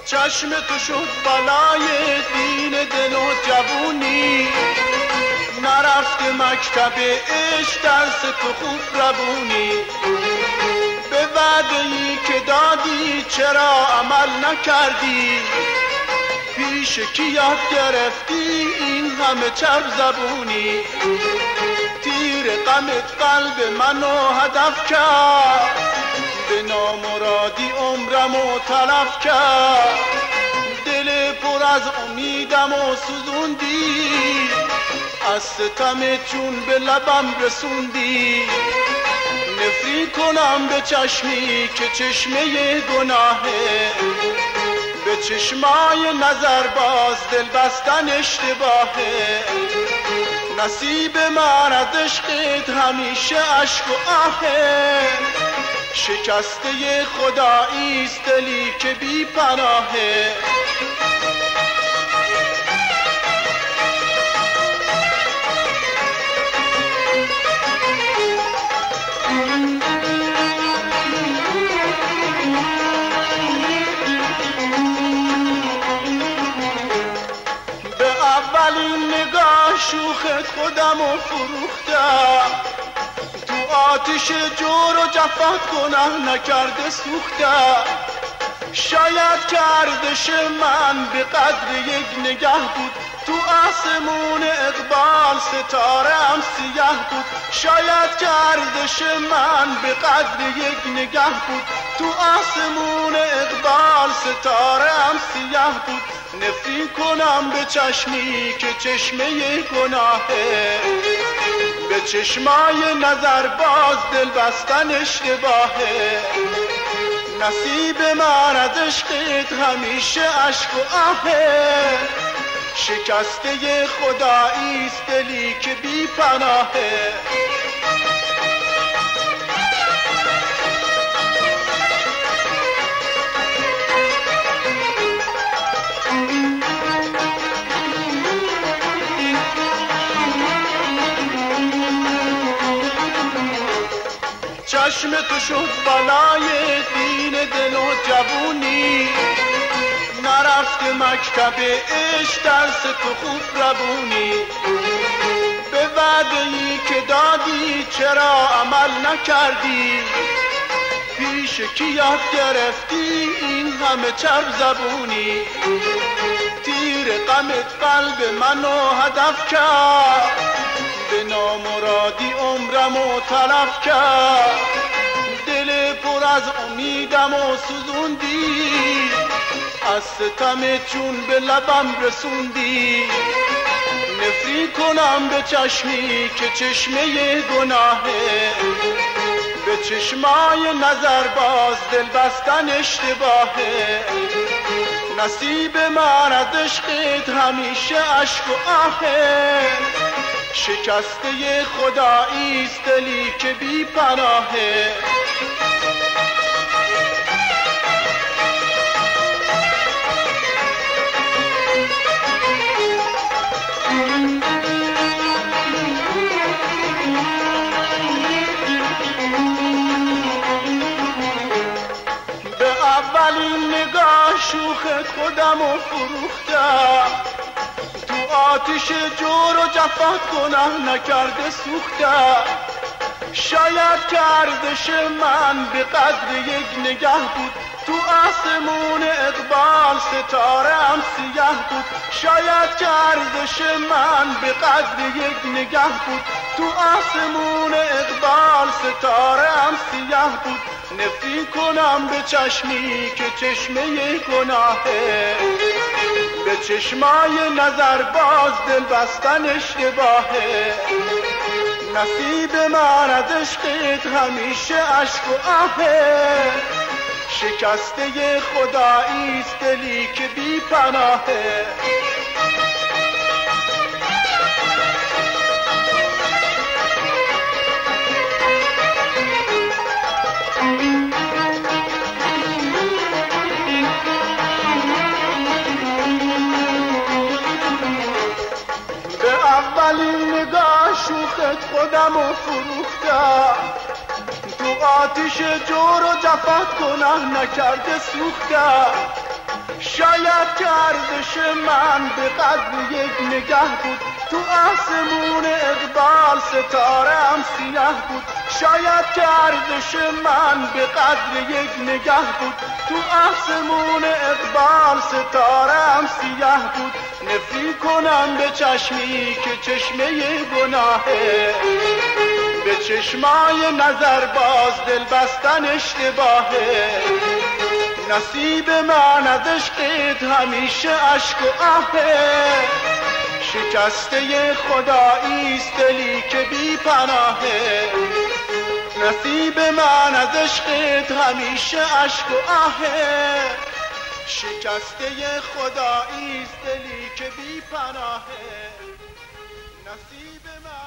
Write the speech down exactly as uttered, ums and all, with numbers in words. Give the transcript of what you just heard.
چشم تو شد بلای دین دل و جوونی، نرفت مکتب عشق درس تو خوب روونی، به وعده ای که دادی چرا عمل نکردی، پیش کی یاد گرفتی این همه چرب زبونی، تیر غمت قلب منو هدف کرد، به نامرادی عمرمو تلف کرد، دل پر از امیدم و سوزوندی، از ستمت چون به لبم رسوندی، نفرین کنم به چشمی که چشمه گناهه، به چشمای نظر باز دل بستن اشتباهه، نصیب من از عشقت همیشه عشق و آهه، شکسته خداییست دلی که بی پناهه. اولین نگاه شوخت خودمو فروختم، تو آتش جور و جفات گناه نکرده سوختم، شاید گردش من به قدر یک نگه بود، تو آسمون اقبال ستاره‌ام سیاه بود، شاید گردش من به قدر یک نگه بود، تو آسمون اقبال ستاره‌ام سیاه بود، نفرین کنم به چشمی که چشمه گناهه، به چشمای نظر باز دل بستن اشتباهه، نصیب من از عشقت همیشه عشق و آهه، شکسته خداییست دلی که بی پناهه. چشم تو شد بلای دین دل و جوونی، نرفت مکتب عشق درس تو خوب روونی، به وعده ای که دادی چرا عمل نکردی، پیش کی یاد گرفتی این همه چرب زبونی، تیر غمت قلب منو هدف کرد، به نامرادی عمرمو تلف کرد، دل پر از امیدم و سوزوندی، از ستمت چون به لبم رسوندی، نفرین کنم به چشمی که چشمه گناهه، به چشمای نظر باز دل بستن اشتباهه، نصیب من از عشقت همیشه عشق و آهه، شکسته خداییست دلی که بی پناهه. به اولین نگاه شوخت خودمو فروختم، تو آتش جور و جفات گناه نکرده سوختم، شاید گردش من به قدر یک نگه بود، تو آسمون اقبال ستاره‌ام سیاه بود، شاید گردش من به قدر یک نگه بود، تو آسمون اقبال ستاره‌ام سیاه بود، نفرین کنم به چشمی که چشمه گناهه، به چشمای نظر باز دل بستن اشتباهه، نصیب من از عشقت همیشه عشق و آهه، شکسته خداییست دلی که بی پناهه. اولین نگاه شوخت خودمو فروختم، تو آتش جور و جفات گناه نکرده سوختم، شاید گردش من به قدر یک نگه بود، تو آسمون اقبال ستاره‌ام سیاه بود. شاید گردش من به قدر یک نگه بود، تو آسمون اقبال ستاره‌ام سیاه بود. نفی کنم به چشمی که چشمه گناهه، به چشمای نظر باز دل بستن اشتباهه. نصیب من از عشقت همیشه اشک و آهه، شکسته خداییست دلی که بی پناهه. نصیب من از عشقت همیشه اشک و آهه، شکسته خداییست دلی که بی پناهه. نصیب من